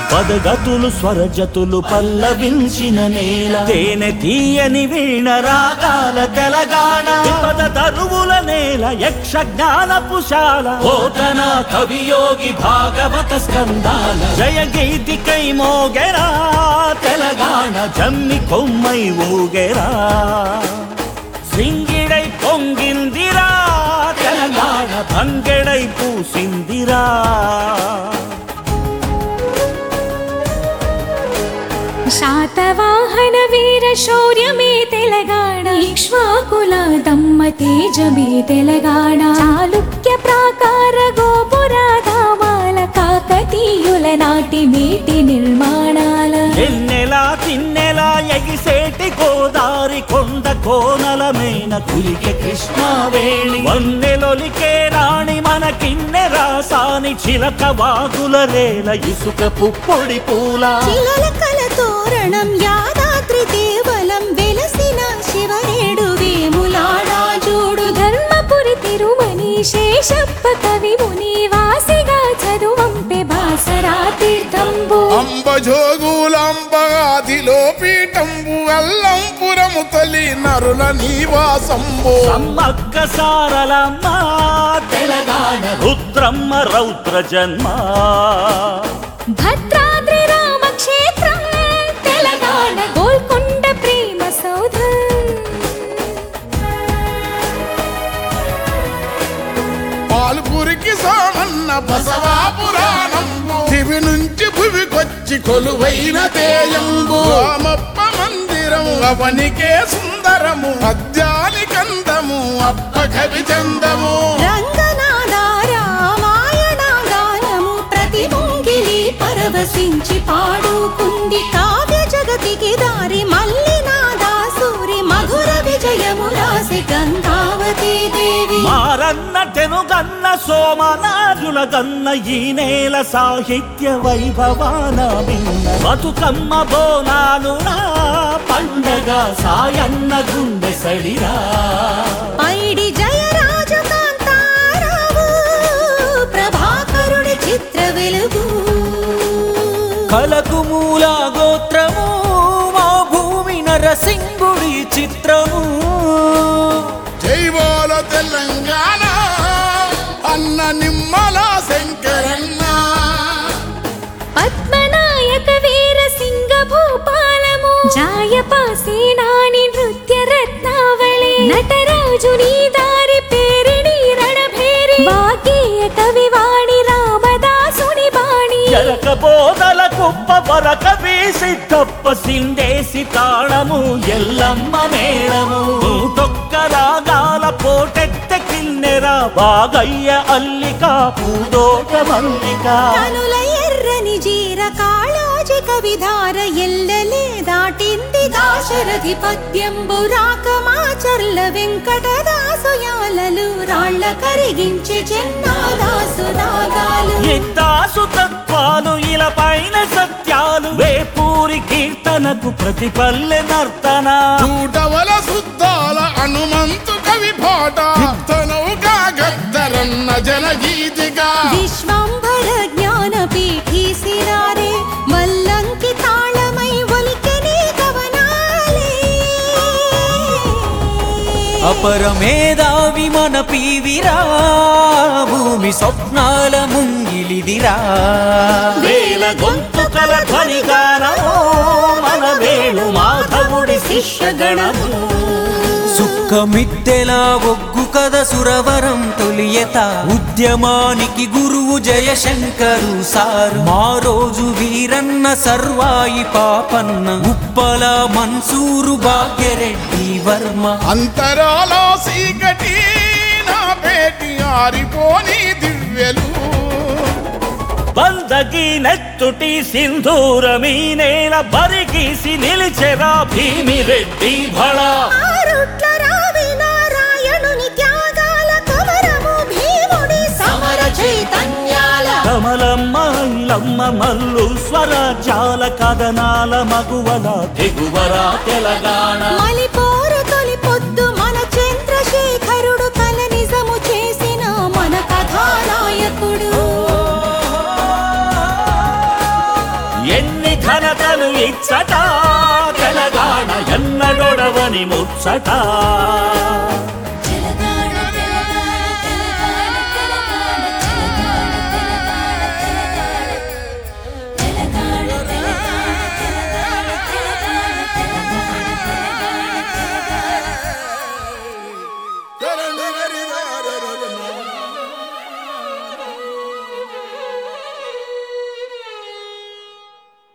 పదగతులు స్వరజతులు పల్లవించిన నేల, తేనె తీయని వీణ రాగాల తెలంగాణ. పద తరువుల నేల, యక్ష జ్ఞానపుశాల, పోతన కవియోగి భాగవత స్కందాల. జయ గీతికై మోగెరా తెలంగాణ, జమ్మి కొమ్మై ఊగెరా. సింగిడై పొంగిందిరా తెలంగాణ, తంగెడై పూసిందిరా. శాతవాహన వీర శౌర్యమే తెలంగాణ, ఇక్ష్వాకుల దమ్మ తేజమే తెలంగాణ. చాళుక్య ప్రాకార గోపుర ధామాల, కాకతీయుల నాటి నీటి నిర్మాణాల. ఎన్నెలా తిన్నెలా ఎగిసేటి గోదారి, కొండ కోనల మేన కులికే కృష్ణావేణి. వన్నెలొలికే రాణి మన కిన్నె రాసాని, చిలక వాగుల రేల ఇసుక పుప్పొడి పూల. చిలకల తోరణం యాదాద్రి దేవలం, వెలసిన శివనేడు వేములాడా జోడు. ధర్మపురి తిరుమని శేషప్ప కవి ముని, వాసిగా చదువంపె బాసరా తీర్థంబు. అంబజోగులంబగాదిలో పీఠంబు, అల్లంపురము తొలి నరుల నివాసంబు. సమ్మక్క సారలమ్మ తెలంగాణ, రుద్రమ్మ రౌద్ర జన్మ. భద్రాద్రి రామక్షేత్రం తెలంగాణ, గోల్కొండ ప్రేమ సౌధం. పాల్పురికి సోమన్న బసవా పురాణంబు, దివి నుంచి భువికొచ్చి కొలువైన తేయంబు. రామప్ప మందిరం అవనికే సుందరము, పద్యాలి కందము అప్ప కవి చందము. రంగనాథ రామాయణ గానము, ప్రతి ముంగిలి పరవశించి పాడుకుంది. కావ్య జగతికి దారి మల్లినాథ సూరి, మధుర విజయము రాసి గంగావతి దేవి. మారన్న తెనుగన్న సోమనాజుల గన్న, ఈ నేల సాహిత్య వైభవాన మిన్న. బతుకమ్మ బోనాలు నా పండగ, సాయన్న గుండె సడిరా. పైడి జయరాజు కాంతారావు, ప్రభాకరుడి చిత్ర వెలుగు. కలకు మూల గోత్రము, మా భూమి నరసింగుడి చిత్రము. జైవాల తెలంగాణ అన్న నిమ్మల శంకరన్న. పద్మనాయక వీర సింగ భూపాలము, జాయపాసేనాని నృత్య రత్నావళి. నటరాజుని దారి పేరిణి రణభేరి, వాగేయ కవివాణి రామదాసుని బాణి. ఎరక బోధల కుప్ప వరక వేసి తప్ప సిందేసి తాళము, ఎల్లమ్మ మేళము. తొక్క రాగాల పోటెత్త కిన్నెర, బాగయ్య అల్లిక పూదోట మల్లిక. కనుల ఎర్రని జీర కాళోజి కవిధార, ఎల్లలే దాటింది దాశరథి పద్యంబు. రాకమాచర్ల వెంకటదాసు యాలలు, రాళ్ళ కరిగించి చెన్నాదాసు దాగాలు. ఇందాసు తత్వాలు ఇలా పైన సత్యాలు, వేపూరి కీర్తనకు ప్రతి పల్లె నర్తన. చూడవల శుద్ధాల హనుమంతు కవి పాట, నౌకా గద్దరన్న జనగీతిగా. విశ్వంభర జ్ఞాన పీఠీ సిరారే, వల్లంకి తాళమై ఒలికెని కవనాలే. అపర మేధావి మన పీవిరా, భూమి స్వప్నాల ముంగిలిదిరా. వేల గొంతుకల ధ్వనిగానమో, మన వేణు మాధవుడి శిష్యగణము. సుఖమిద్దెలా ఒగ్గు కథ సురవరం తొలియత, ఉద్యమానికి గురువు జయశంకరు సారు. మా రోజు వీరన్న సర్వాయి పాపన్న, ఉప్పల మన్సూరు భాగ్యరెడ్డి వర్మ. అంతరాల సీకటి నా పేటి ఆరిపోని దివ్యలు, బందగి నెత్తుటి సింధూరమీ నేల, బరిగీసి నిలిచెరా భీమిరెడ్డి భళ. ఆరుట్ల రావి నారాయణుని త్యాగాల కమరము, భీముడి సమర చైతన్యాల. కమలమ్మ ఇలమ్మ మల్లు స్వరాజ్యాల, కథనాల మగువల తెగువరా తెలంగాణ. మలిపోరు తొలి పొద్దు మన చంద్రశేఖరుడు, కల నిజము చేసిన మన కథానాయకుడు. స్వాగతాలు ఇచ్చట తెలంగాణ ఎన్నడొడవని ముచ్చట